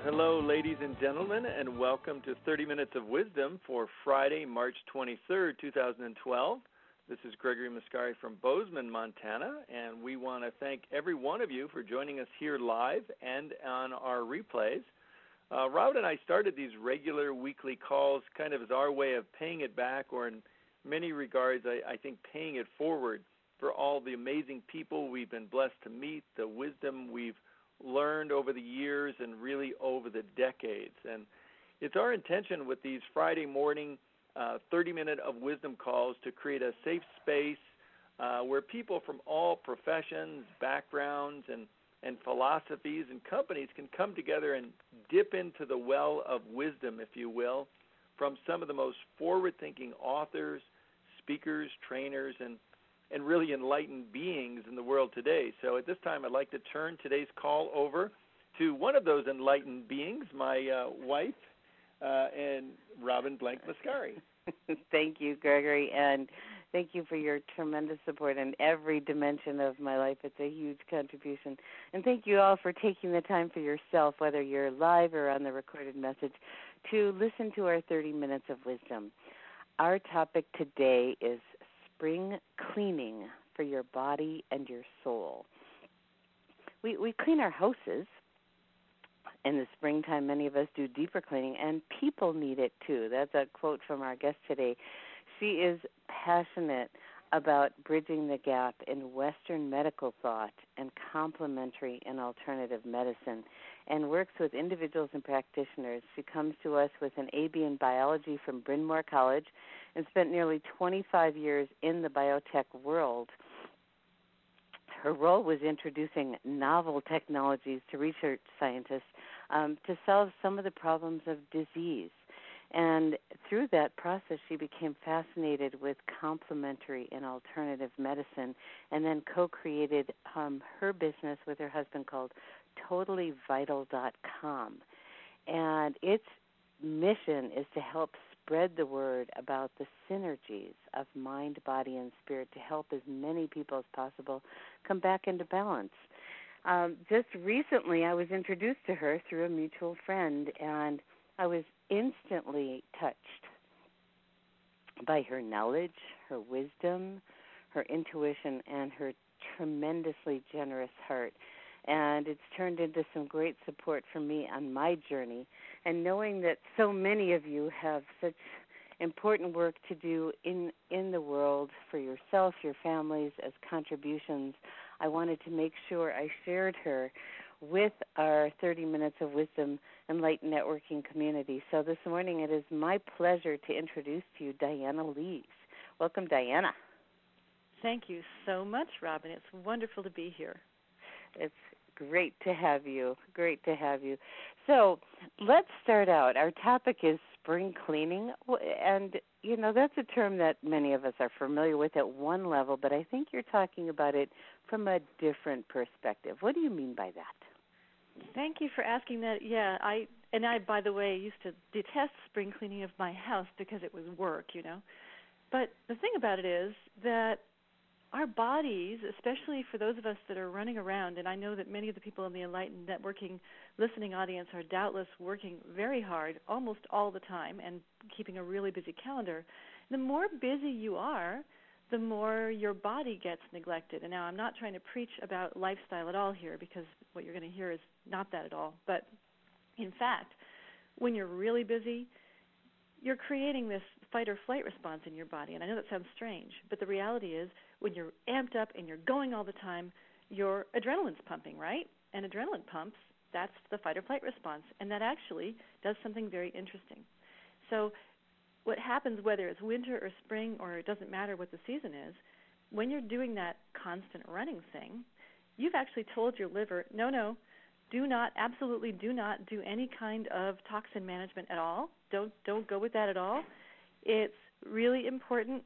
Hello, ladies and gentlemen, and welcome to 30 Minutes of Wisdom for Friday, March 23rd, 2012. This is Gregory Muscari from Bozeman, Montana, and we want to thank every one of you for joining us here live and on our replays. Robin and I started these regular weekly calls kind of as our way of paying it back, or in many regards, I think paying it forward for all the amazing people we've been blessed to meet, the wisdom we've learned over the years and really over the decades. And it's our intention with these Friday morning 30-minute of wisdom calls to create a safe space where people from all professions, backgrounds, and philosophies and companies can come together and dip into the well of wisdom, if you will, from some of the most forward-thinking authors, speakers, trainers, and really enlightened beings in the world today. So at this time, I'd like to turn today's call over to one of those enlightened beings, my wife, and Robin Blank Muscari. Thank you, Gregory, and thank you for your tremendous support in every dimension of my life. It's a huge contribution. And thank you all for taking the time for yourself, whether you're live or on the recorded message, to listen to our 30 Minutes of Wisdom. Our topic today is spring cleaning for your body and your soul. We clean our houses. In the springtime, many of us do deeper cleaning, and people need it too. That's a quote from our guest today. She is passionate about bridging the gap in Western medical thought and complementary and alternative medicine, and works with individuals and practitioners. She comes to us with an AB in biology from Bryn Mawr College and spent nearly 25 years in the biotech world. Her role was introducing novel technologies to research scientists to solve some of the problems of disease. And through that process, she became fascinated with complementary and alternative medicine, and then co-created her business with her husband called TotallyVital.com. And its mission is to help spread the word about the synergies of mind, body, and spirit to help as many people as possible come back into balance. Just recently, I was introduced to her through a mutual friend, and I was instantly touched by her knowledge, her wisdom, her intuition, and her tremendously generous heart. And it's turned into some great support for me on my journey. And knowing that so many of you have such important work to do in the world for yourself, your families, as contributions, I wanted to make sure I shared her with our 30 Minutes of Wisdom Enlightened Networking community. So this morning it is my pleasure to introduce to you Diana Lees. Welcome, Diana. Thank you so much, Robin. It's wonderful to be here. It's great to have you. Great to have you. So let's start out. Our topic is spring cleaning, and you know that's a term that many of us are familiar with at one level, but I think you're talking about it from a different perspective. What do you mean by that? Thank you for asking that. Yeah, I, by the way, used to detest spring cleaning of my house because it was work, you know. But the thing about it is that our bodies, especially for those of us that are running around, and I know that many of the people in the Enlightened Networking listening audience are doubtless working very hard almost all the time and keeping a really busy calendar, the more busy you are, the more your body gets neglected. And now I'm not trying to preach about lifestyle at all here, because what you're going to hear is not that at all. But in fact, when you're really busy, you're creating this fight or flight response in your body. And I know that sounds strange, but the reality is when you're amped up and you're going all the time, your adrenaline's pumping, right? And adrenaline pumps, that's the fight or flight response. And that actually does something very interesting. So what happens, whether it's winter or spring, or it doesn't matter what the season is, when you're doing that constant running thing, you've actually told your liver, no, do not, absolutely do not do any kind of toxin management at all. Don't go with that at all. It's really important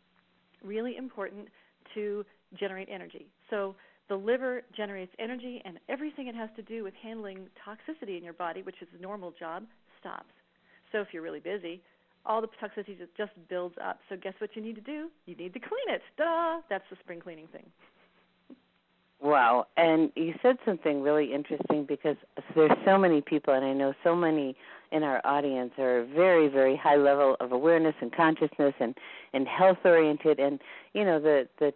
to generate energy. So the liver generates energy, and everything it has to do with handling toxicity in your body, which is a normal job, stops. So if you're really busy, all the toxicity just builds up. So guess what you need to do? You need to clean it. Duh! That's the spring cleaning thing. Wow. And you said something really interesting because there's so many people, and I know so many in our audience are very, very high level of awareness and consciousness and health oriented. And, you know, the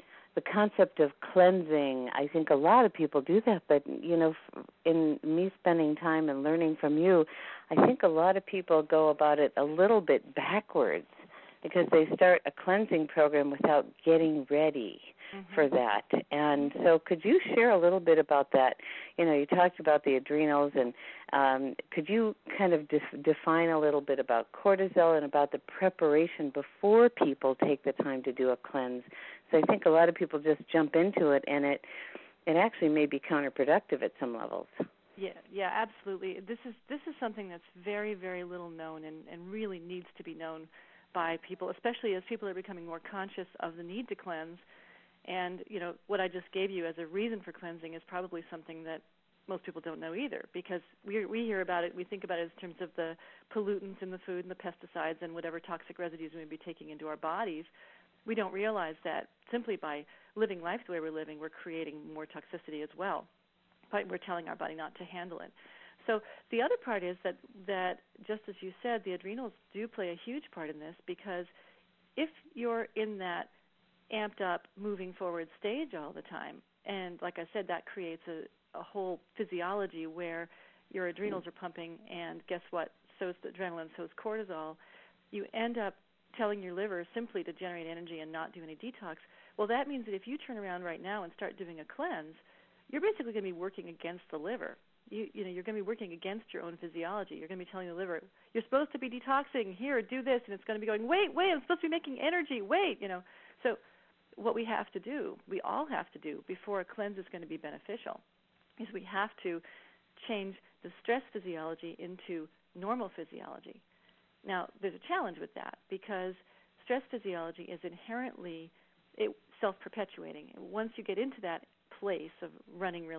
concept of cleansing, I think a lot of people do that. But, you know, in me spending time and learning from you, I think a lot of people go about it a little bit backwards because they start a cleansing program without getting ready for that. And so could you share a little bit about that? You know, you talked about the adrenals, and could you kind of define a little bit about cortisol and about the preparation before people take the time to do a cleanse? So I think a lot of people just jump into it, and it actually may be counterproductive at some levels. Yeah, absolutely. This is something that's very, very little known and really needs to be known by people, especially as people are becoming more conscious of the need to cleanse. And, you know, what I just gave you as a reason for cleansing is probably something that most people don't know either, because we hear about it, we think about it in terms of the pollutants in the food and the pesticides and whatever toxic residues we may be taking into our bodies. We don't realize that simply by living life the way we're living, we're creating more toxicity as well. But we're telling our body not to handle it. So the other part is that just as you said, the adrenals do play a huge part in this, because if you're in that amped up, moving forward stage all the time, and like I said, that creates a whole physiology where your adrenals are pumping, and guess what? So is the adrenaline, so is cortisol. You end up telling your liver simply to generate energy and not do any detox. Well, that means that if you turn around right now and start doing a cleanse, you're basically going to be working against the liver. You're going to be working against your own physiology. You're going to be telling the liver, you're supposed to be detoxing, here, do this, and it's going to be going, wait, I'm supposed to be making energy, wait, you know. So what we have to do, we all have to do before a cleanse is going to be beneficial, is we have to change the stress physiology into normal physiology. Now, there's a challenge with that, because stress physiology is inherently self-perpetuating. Once you get into that place of running,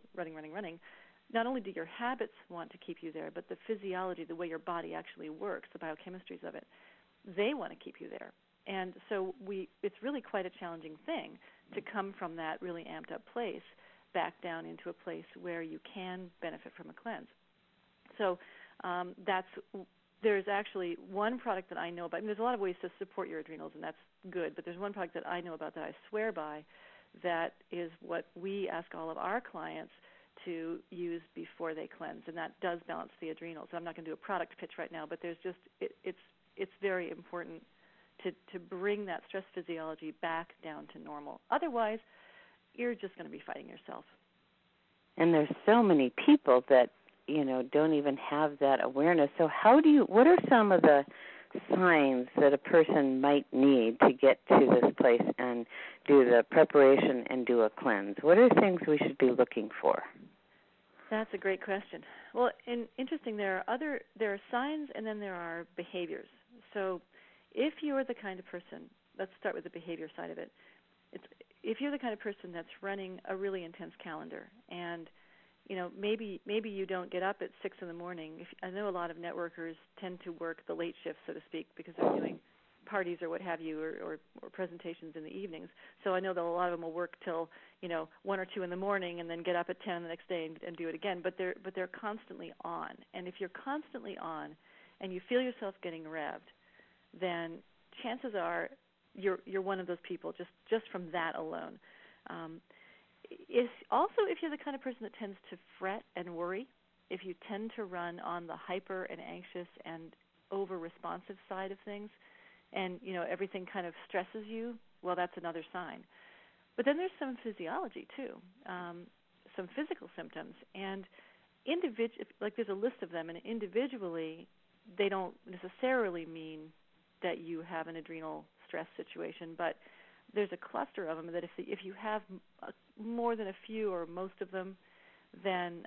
not only do your habits want to keep you there, but the physiology, the way your body actually works, the biochemistries of it, they want to keep you there. And so it's really quite a challenging thing to come from that really amped up place back down into a place where you can benefit from a cleanse. So there's actually one product that I know about, and there's a lot of ways to support your adrenals, and that's good, but there's one product that I know about that I swear by, that is what we ask all of our clients to use before they cleanse, and that does balance the adrenals. I'm not going to do a product pitch right now, but there's just it's very important to bring that stress physiology back down to normal. Otherwise, you're just going to be fighting yourself. And there's so many people that, you know, don't even have that awareness. So what are some of the signs that a person might need to get to this place and do the preparation and do a cleanse? What are things we should be looking for? That's a great question. Well, interesting, there are signs, and then there are behaviors. So if you're the kind of person, let's start with the behavior side of it. If you're the kind of person that's running a really intense calendar, and you know, maybe you don't get up at 6 in the morning. I know a lot of networkers tend to work the late shift, so to speak, because they're doing parties or what have you, or presentations in the evenings. So I know that a lot of them will work till 1 or 2 in the morning, and then get up at 10 the next day and do it again. But they're constantly on. And if you're constantly on, and you feel yourself getting revved, then chances are you're one of those people just from that alone. If you're the kind of person that tends to fret and worry, if you tend to run on the hyper and anxious and over-responsive side of things, and everything kind of stresses you, well, that's another sign. But then there's some physiology too, some physical symptoms, and there's a list of them, and individually they don't necessarily mean that you have an adrenal stress situation, but there's a cluster of them that if you have more than a few or most of them, then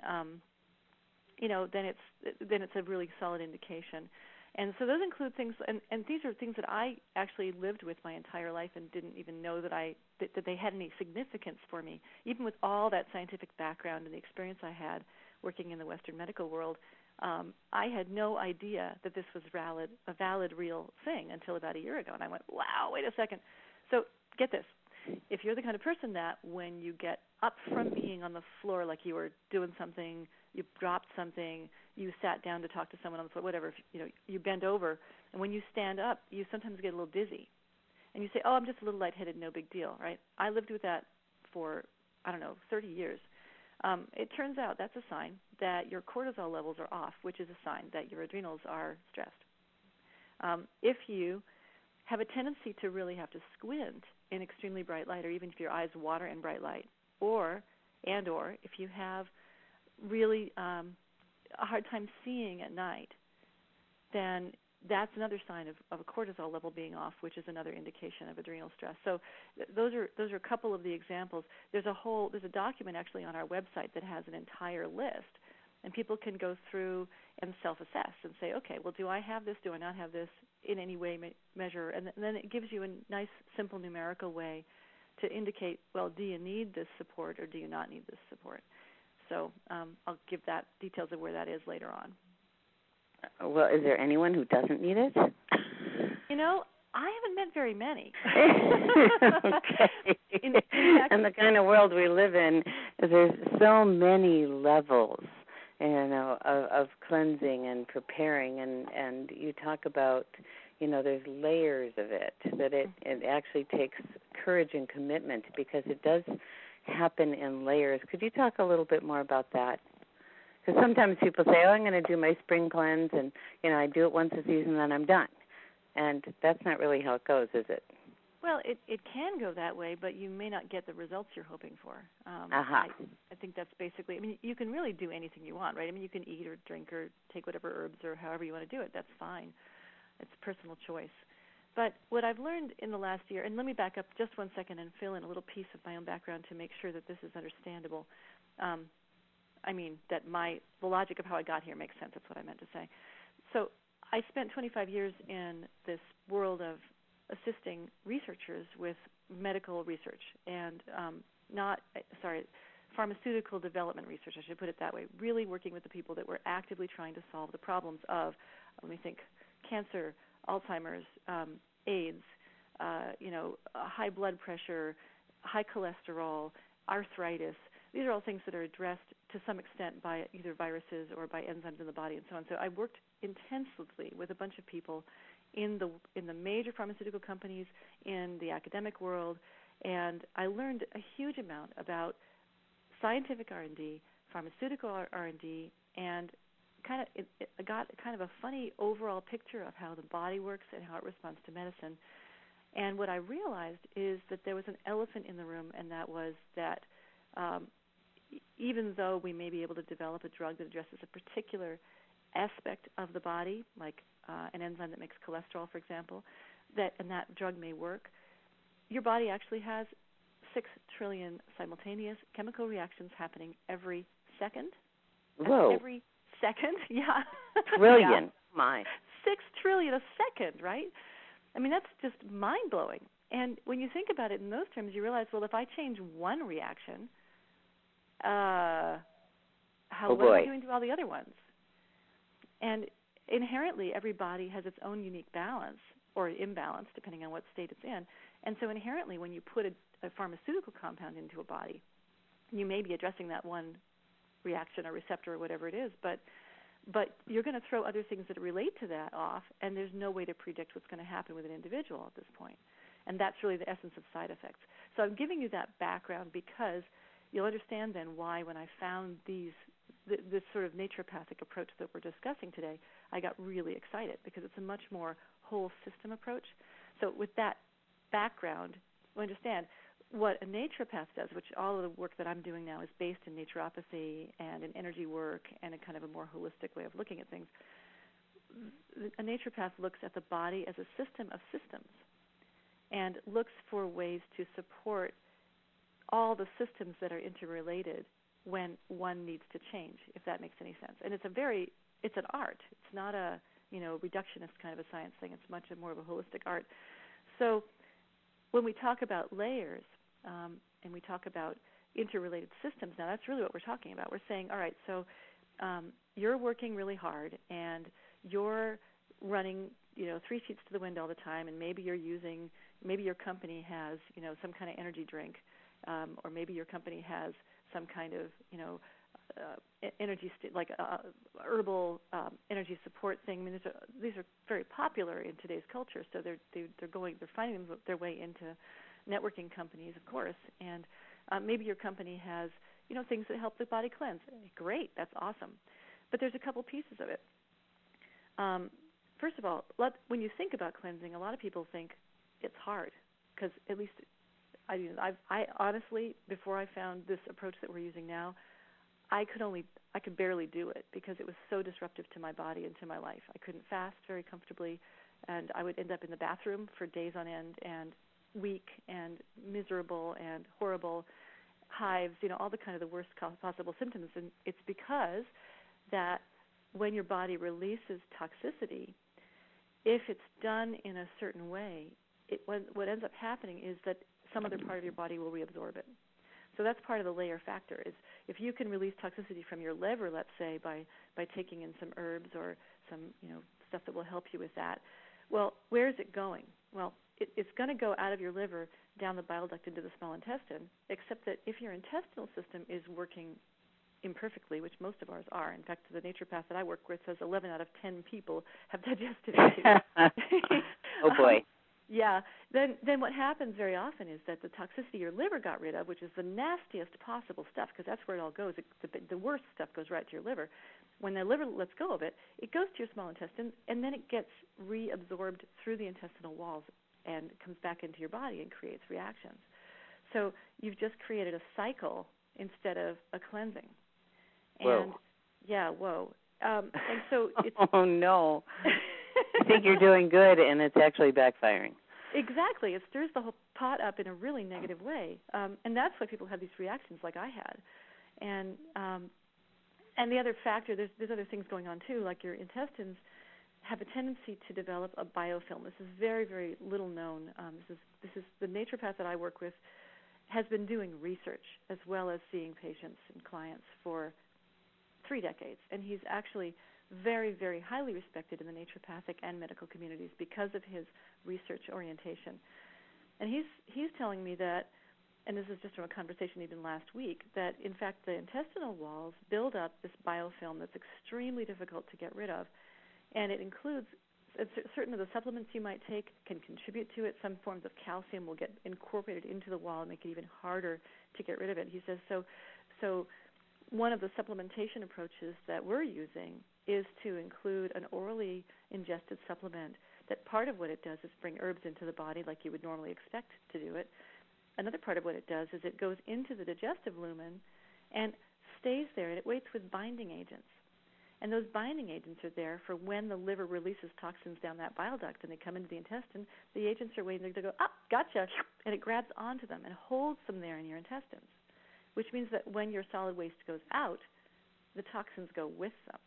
it's a really solid indication. And so those include things, and these are things that I actually lived with my entire life and didn't even know that they had any significance for me. Even with all that scientific background and the experience I had working in the Western medical world, I had no idea that this was a valid, real thing until about a year ago. And I went, wow, wait a second. So get this. if you're the kind of person that when you get up from being on the floor, like you were doing something, you dropped something, you sat down to talk to someone on the floor, whatever, you bend over, and when you stand up, you sometimes get a little dizzy. And you say, oh, I'm just a little lightheaded, no big deal, right? I lived with that for, 30 years. It turns out that's a sign that your cortisol levels are off, which is a sign that your adrenals are stressed. If you have a tendency to really have to squint in extremely bright light, or even if your eyes water in bright light, or if you have really a hard time seeing at night, then that's another sign of a cortisol level being off, which is another indication of adrenal stress. So those are a couple of the examples. There's a document actually on our website that has an entire list, and people can go through and self-assess and say, okay, well, do I have this? Do I not have this? In any way measure, and then it gives you a nice, simple numerical way to indicate, well, do you need this support or do you not need this support? So I'll give that details of where that is later on. Well, is there anyone who doesn't need it? I haven't met very many. Okay. In fact, and the kind of world we live in, there's so many levels, of cleansing and preparing, and you talk about, there's layers of it, that it actually takes courage and commitment, because it does happen in layers. Could you talk a little bit more about that? Because sometimes people say, I'm going to do my spring cleanse, and, I do it once a season, then I'm done. And that's not really how it goes, is it? Well, it can go that way, but you may not get the results you're hoping for. I think that's basically, you can really do anything you want, right? You can eat or drink or take whatever herbs or however you want to do it. That's fine. It's personal choice. But what I've learned in the last year, and let me back up just 1 second and fill in a little piece of my own background to make sure that this is understandable. That the logic of how I got here makes sense. That's what I meant to say. So I spent 25 years in this world of assisting researchers with medical research and pharmaceutical development research, I should put it that way, really working with the people that were actively trying to solve the problems of, cancer, Alzheimer's, AIDS, high blood pressure, high cholesterol, arthritis. These are all things that are addressed to some extent by either viruses or by enzymes in the body and so on. So I worked intensively with a bunch of people in the major pharmaceutical companies, in the academic world, and I learned a huge amount about scientific R&D, pharmaceutical R&D, and I got kind of a funny overall picture of how the body works and how it responds to medicine. And what I realized is that there was an elephant in the room, and that was that even though we may be able to develop a drug that addresses a particular aspect of the body, like an enzyme that makes cholesterol, for example, and that drug may work, your body actually has 6 trillion simultaneous chemical reactions happening every second. Whoa. Every second, yeah. Trillion, yeah. My. 6 trillion a second, right? That's just mind-blowing. And when you think about it in those terms, you realize, well, if I change one reaction, what am I doing to all the other ones? And inherently, every body has its own unique balance or imbalance, depending on what state it's in. And so inherently, when you put a pharmaceutical compound into a body, you may be addressing that one reaction or receptor or whatever it is, but you're going to throw other things that relate to that off, and there's no way to predict what's going to happen with an individual at this point. And that's really the essence of side effects. So I'm giving you that background because you'll understand then why when I found this sort of naturopathic approach that we're discussing today, I got really excited because it's a much more whole system approach. So with that background, you understand what a naturopath does, which all of the work that I'm doing now is based in naturopathy and in energy work and a kind of a more holistic way of looking at things. A naturopath looks at the body as a system of systems and looks for ways to support all the systems that are interrelated when one needs to change, if that makes any sense. And it's an art. It's not a, reductionist kind of a science thing. It's much more of a holistic art. So when we talk about layers and we talk about interrelated systems, now that's really what we're talking about. We're saying, all right, so you're working really hard and you're running, 3 sheets to the wind all the time, and maybe you're using maybe your company has, some kind of energy drink, or maybe your company has some kind of, energy like herbal energy support thing. I mean, these are very popular in today's culture. So they're finding their way into networking companies, of course. And maybe your company has, things that help the body cleanse. Great, that's awesome. But there's a couple pieces of it. First of all, when you think about cleansing, a lot of people think it's hard, because at least I honestly, before I found this approach that we're using now, I could barely do it because it was so disruptive to my body and to my life. I couldn't fast very comfortably, and I would end up in the bathroom for days on end, and weak and miserable and horrible, hives, all the kind of the worst possible symptoms. And it's because that when your body releases toxicity, if it's done in a certain way, what ends up happening is that some other part of your body will reabsorb it. So that's part of the layer factor, is if you can release toxicity from your liver, let's say, by taking in some herbs or some, stuff that will help you with that, well, where is it going? Well, it's going to go out of your liver down the bile duct into the small intestine, except that if your intestinal system is working imperfectly, which most of ours are. In fact, the naturopath that I work with says 11 out of 10 people have digestive issues. Oh, boy. Yeah. Then what happens very often is that the toxicity your liver got rid of, which is the nastiest possible stuff, because that's where it all goes. The worst stuff goes right to your liver. When the liver lets go of it, it goes to your small intestine, and then it gets reabsorbed through the intestinal walls and comes back into your body and creates reactions. So you've just created a cycle instead of a cleansing. Whoa. And yeah, whoa. And so it's oh no. I think you're doing good, and it's actually backfiring. Exactly. It stirs the whole pot up in a really negative way, and that's why people have these reactions like I had. And the other factor, there's other things going on too, like your intestines have a tendency to develop a biofilm. This is very, very little known. This is the naturopath that I work with has been doing research as well as seeing patients and clients for 3 decades, and he's actually very, very highly respected in the naturopathic and medical communities because of his research orientation. And he's telling me that, and this is just from a conversation even last week, that in fact the intestinal walls build up this biofilm that's extremely difficult to get rid of, and it includes certain of the supplements you might take can contribute to it. Some forms of calcium will get incorporated into the wall and make it even harder to get rid of it. He says so one of the supplementation approaches that we're using is to include an orally ingested supplement that part of what it does is bring herbs into the body like you would normally expect to do it. Another part of what it does is it goes into the digestive lumen and stays there, and it waits with binding agents. And those binding agents are there for when the liver releases toxins down that bile duct and they come into the intestine, the agents are waiting to go, gotcha, and it grabs onto them and holds them there in your intestines, which means that when your solid waste goes out, the toxins go with them.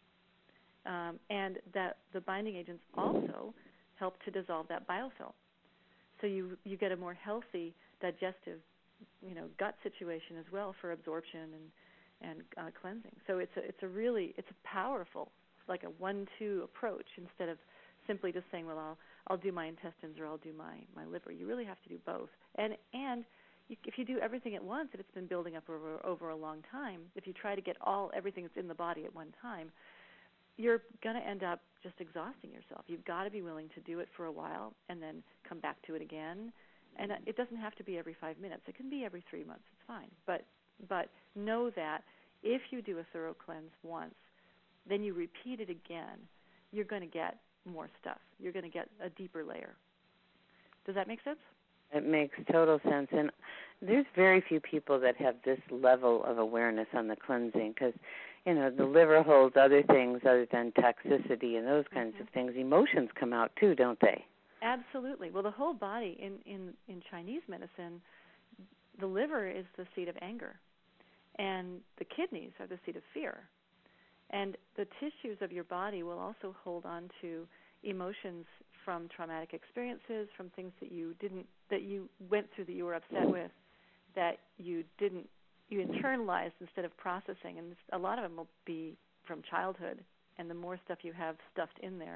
And that the binding agents also help to dissolve that biofilm. So you get a more healthy digestive, gut situation as well for absorption and cleansing. So it's a powerful, like a 1-2 approach instead of simply just saying, well, I'll do my intestines or I'll do my liver. You really have to do both. And if you do everything at once, if it's been building up over a long time, if you try to get everything that's in the body at one time, you're going to end up just exhausting yourself. You've got to be willing to do it for a while and then come back to it again. And it doesn't have to be every 5 minutes. It can be every 3 months. It's fine. But know that if you do a thorough cleanse once, then you repeat it again, you're going to get more stuff. You're going to get a deeper layer. Does that make sense? It makes total sense. And there's very few people that have this level of awareness on the cleansing because, the liver holds other things other than toxicity and those kinds of things. Emotions come out too, don't they? Absolutely. Well, the whole body in Chinese medicine, the liver is the seat of anger, and the kidneys are the seat of fear. And the tissues of your body will also hold on to emotions from traumatic experiences, from things that you went through that you were upset with, that you internalized instead of processing. And a lot of them will be from childhood, and the more stuff you have stuffed in there,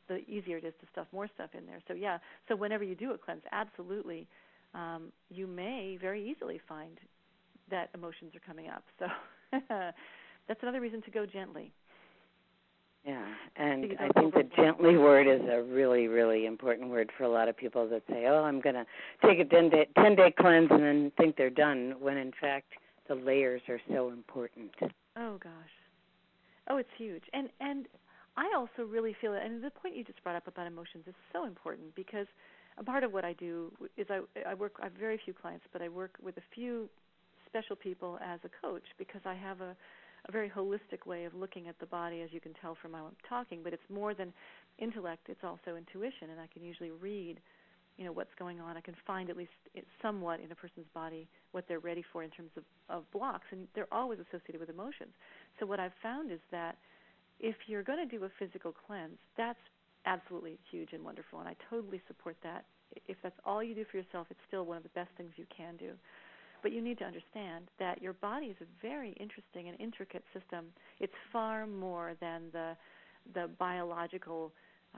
the easier it is to stuff more stuff in there. So yeah, so whenever you do a cleanse, absolutely, you may very easily find that emotions are coming up. So that's another reason to go gently. Yeah, and I think the gently word is a really, really important word for a lot of people that say, oh, I'm going to take a 10-day cleanse and then think they're done, when in fact the layers are so important. Oh, gosh. Oh, it's huge. And I also really feel it, and the point you just brought up about emotions is so important, because a part of what I do is I have very few clients, but I work with a few special people as a coach, because I have a very holistic way of looking at the body, as you can tell from how I'm talking, but it's more than intellect, it's also intuition, and I can usually read, what's going on. I can find at least somewhat in a person's body what they're ready for in terms of blocks, and they're always associated with emotions. So what I've found is that if you're going to do a physical cleanse, that's absolutely huge and wonderful, and I totally support that. If that's all you do for yourself, it's still one of the best things you can do. But you need to understand that your body is a very interesting and intricate system. It's far more than the biological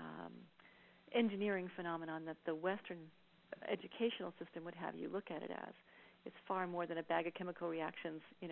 engineering phenomenon that the Western educational system would have you look at it as. It's far more than a bag of chemical reactions, in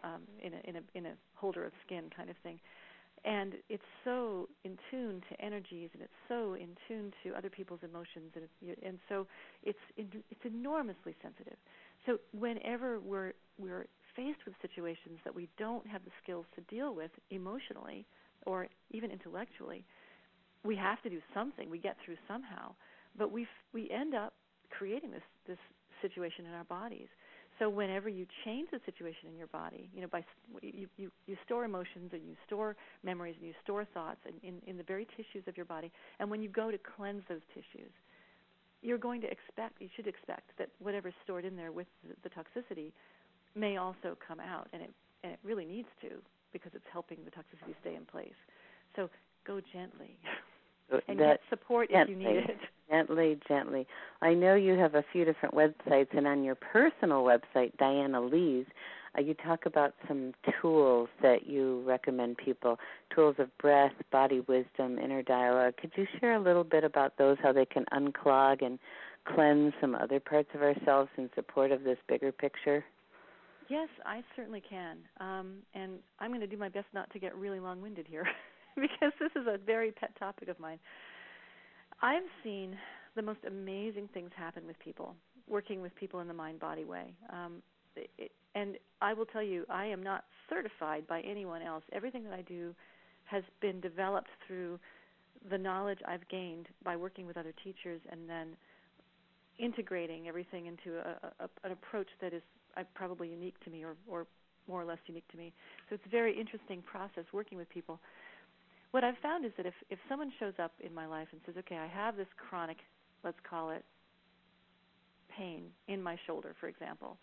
a holder of skin kind of thing. And it's so in tune to energies, and it's so in tune to other people's emotions, and so it's enormously sensitive. So whenever we're faced with situations that we don't have the skills to deal with emotionally or even intellectually, we have to do something. We get through somehow, but we end up creating this situation in our bodies. So whenever you change the situation in your body, you store emotions, and you store memories, and you store thoughts in the very tissues of your body. And when you go to cleanse those tissues, you should expect that whatever's stored in there with the toxicity may also come out, and it really needs to, because it's helping the toxicity stay in place. So go gently. And get support if you need it. Gently. I know you have a few different websites, and on your personal website, Diana Lees, you talk about some tools that you recommend people, tools of breath, body wisdom, inner dialogue. Could you share a little bit about those, how they can unclog and cleanse some other parts of ourselves in support of this bigger picture? Yes, I certainly can. And I'm going to do my best not to get really long-winded here, because this is a very pet topic of mine. I've seen the most amazing things happen with people, working with people in the mind-body way. And I will tell you, I am not certified by anyone else. Everything that I do has been developed through the knowledge I've gained by working with other teachers, and then integrating everything into an approach that is probably unique to me, or more or less unique to me. So it's a very interesting process working with people. What I've found is that if someone shows up in my life and says, okay, I have this chronic, let's call it, pain in my shoulder, for example,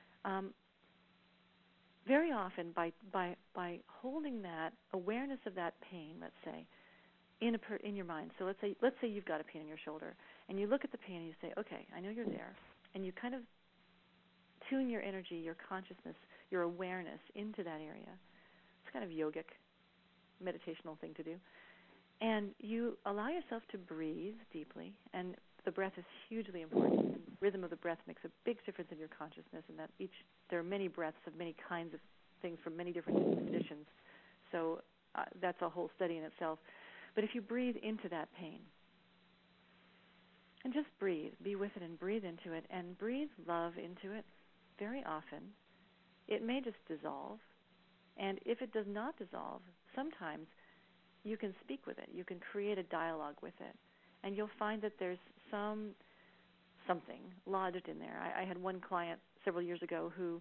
very often by holding that awareness of that pain, let's say, in your mind. So let's say you've got a pain in your shoulder, and you look at the pain and you say, okay, I know you're there, and you kind of tune your energy, your consciousness, your awareness into that area. It's kind of yogic, meditational thing to do. And you allow yourself to breathe deeply, and the breath is hugely important. And the rhythm of the breath makes a big difference in your consciousness, and that there are many breaths of many kinds of things from many different conditions. So that's a whole study in itself. But if you breathe into that pain, and just breathe, be with it and breathe into it, and breathe love into it, very often it may just dissolve. And if it does not dissolve, sometimes you can speak with it. You can create a dialogue with it. And you'll find that there's something lodged in there. I had one client several years ago who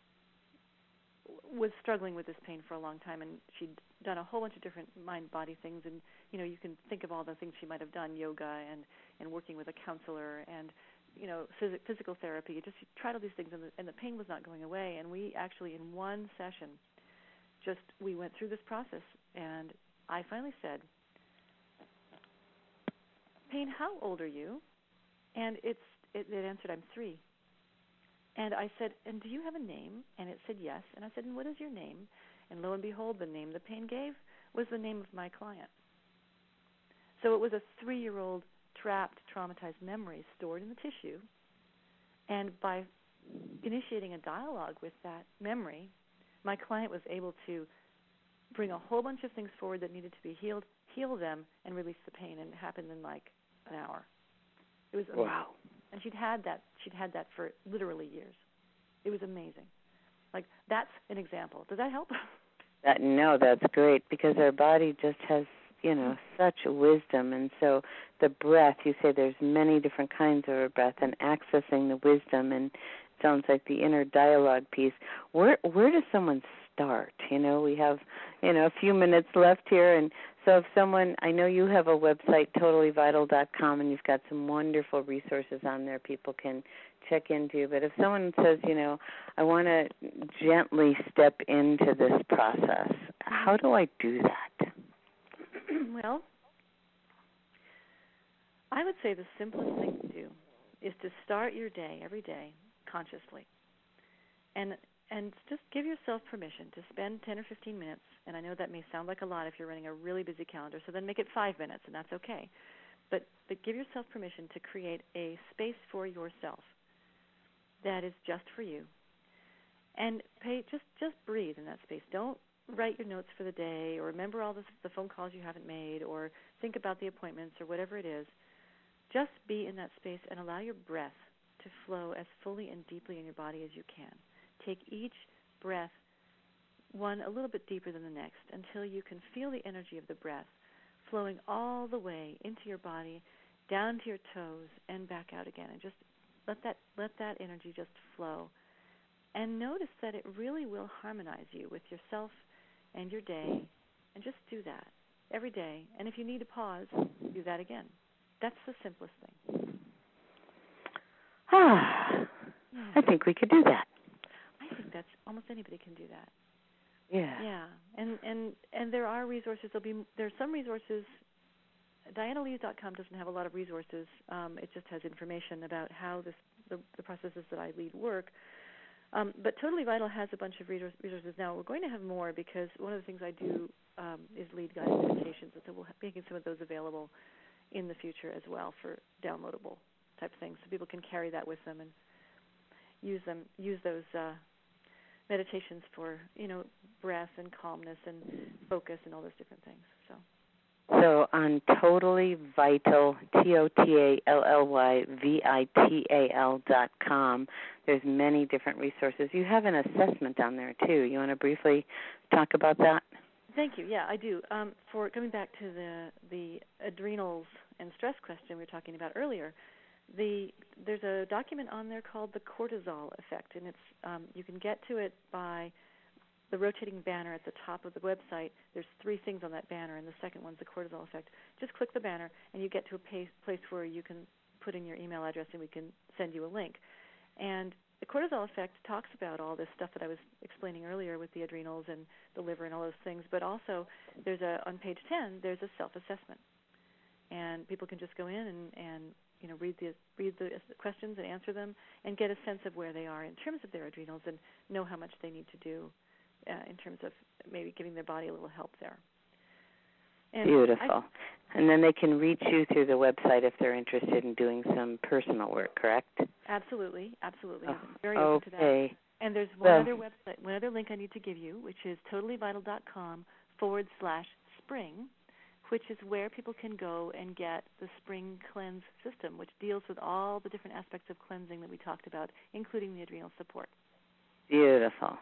was struggling with this pain for a long time, and she'd done a whole bunch of different mind-body things. And, you can think of all the things she might have done, yoga and working with a counselor and, physical therapy. She tried all these things, and the pain was not going away. And we actually, in one session, we went through this process, and I finally said, pain, how old are you? And it answered, I'm 3. And I said, and do you have a name? And it said yes. And I said, and what is your name? And lo and behold, the name the pain gave was the name of my client. So it was a 3-year-old trapped, traumatized memory stored in the tissue. And by initiating a dialogue with that memory, my client was able to bring a whole bunch of things forward that needed to be healed, heal them, and release the pain. And it happened in like an hour. It was amazing. Wow. And she'd had that for literally years. It was amazing. Like, that's an example. Does that help? No, that's great, because our body just has, such wisdom. And so the breath, you say there's many different kinds of a breath, and accessing the wisdom, and it sounds like the inner dialogue piece. Where does someone start? We have, a few minutes left here, and so if someone, I know you have a website, totallyvital.com, and you've got some wonderful resources on there people can check into, but if someone says, I want to gently step into this process, how do I do that? Well, I would say the simplest thing to do is to start your day every day consciously, and just give yourself permission to spend 10 or 15 minutes, and I know that may sound like a lot if you're running a really busy calendar, so then make it 5 minutes, and that's okay. But give yourself permission to create a space for yourself that is just for you, and just breathe in that space. Don't write your notes for the day, or remember all the phone calls you haven't made, or think about the appointments, or whatever it is. Just be in that space and allow your breath to flow as fully and deeply in your body as you can. Take each breath one a little bit deeper than the next until you can feel the energy of the breath flowing all the way into your body, down to your toes, and back out again. And just let that energy just flow. And notice that it really will harmonize you with yourself and your day. And just do that every day. And if you need to pause, do that again. That's the simplest thing. I think we could do that. I think that's almost anybody can do that. Yeah. Yeah. And there are resources. There's some resources. DianaLees.com doesn't have a lot of resources. It just has information about how the processes that I lead work. But Totally Vital has a bunch of resources now. We're going to have more because one of the things I do is lead guided meditations, and so we'll be making some of those available in the future as well for downloadable type things, so people can carry that with them and use those meditations for breath and calmness and focus and all those different things. So on Totally Vital, TOTALLYVITAL.com, there's many different resources. You have an assessment on there too. You want to briefly talk about that? Thank you. Yeah, I do. For coming back to the adrenals and stress question we were talking about earlier, there's a document on there called the cortisol effect, and it's you can get to it by the rotating banner at the top of the website. There's 3 things on that banner, and the second one's the cortisol effect. Just click the banner, and you get to a place where you can put in your email address, and we can send you a link. And the cortisol effect talks about all this stuff that I was explaining earlier with the adrenals and the liver and all those things, but also on page 10, there's a self-assessment. And people can just go in and read the questions and answer them and get a sense of where they are in terms of their adrenals and know how much they need to do in terms of maybe giving their body a little help there. And beautiful. And then they can reach you through the website if they're interested in doing some personal work, correct? Absolutely. I'm very open to that. And there's one other link I need to give you, which is totallyvital.com/spring, which is where people can go and get the Spring Cleanse system, which deals with all the different aspects of cleansing that we talked about, including the adrenal support. Beautiful.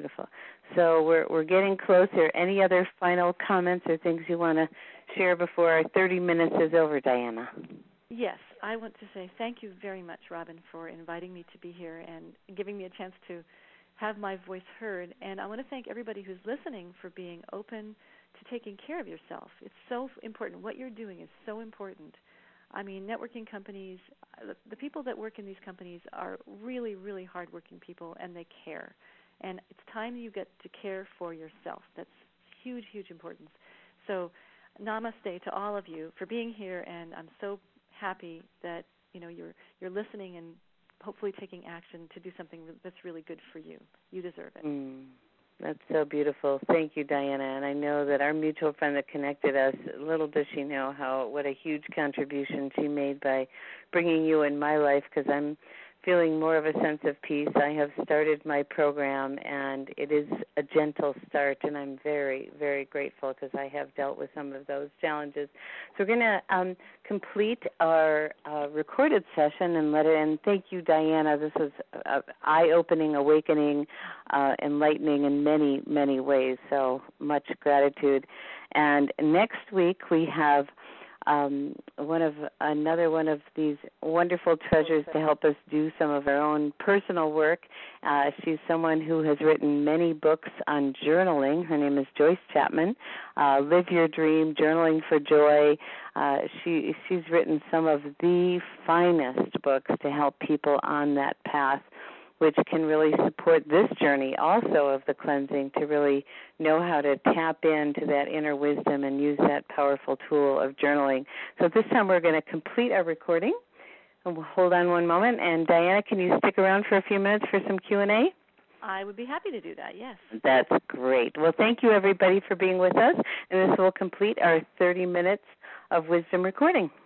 So we're getting closer. Any other final comments or things you want to share before our 30 minutes is over, Diana? Yes, I want to say thank you very much, Robin, for inviting me to be here and giving me a chance to have my voice heard. And I want to thank everybody who's listening for being open to taking care of yourself. It's so important. What you're doing is so important. I mean, networking companies, the people that work in these companies are really, really hardworking people, and they care. And it's time you get to care for yourself. That's huge, huge importance. So namaste to all of you for being here, and I'm so happy that you're listening and hopefully taking action to do something that's really good for you. You deserve it. That's so beautiful. Thank you, Diana. And I know that our mutual friend that connected us, little does she know what a huge contribution she made by bringing you in my life, because I'm feeling more of a sense of peace. I have started my program, and it is a gentle start, and I'm very, very grateful because I have dealt with some of those challenges. So we're going to complete our recorded session and let it end. Thank you, Diana. This was eye-opening, awakening, enlightening in many, many ways, so much gratitude. And next week we have another one of these wonderful treasures to help us do some of our own personal work. She's someone who has written many books on journaling. Her name is Joyce Chapman. Live Your Dream, Journaling for Joy. She's written some of the finest books to help people on that path, which can really support this journey also of the cleansing, to really know how to tap into that inner wisdom and use that powerful tool of journaling. So this time we're going to complete our recording. And we'll hold on one moment. And Diana, can you stick around for a few minutes for some Q&A? I would be happy to do that, yes. That's great. Well, thank you, everybody, for being with us. And this will complete our 30 minutes of wisdom recording.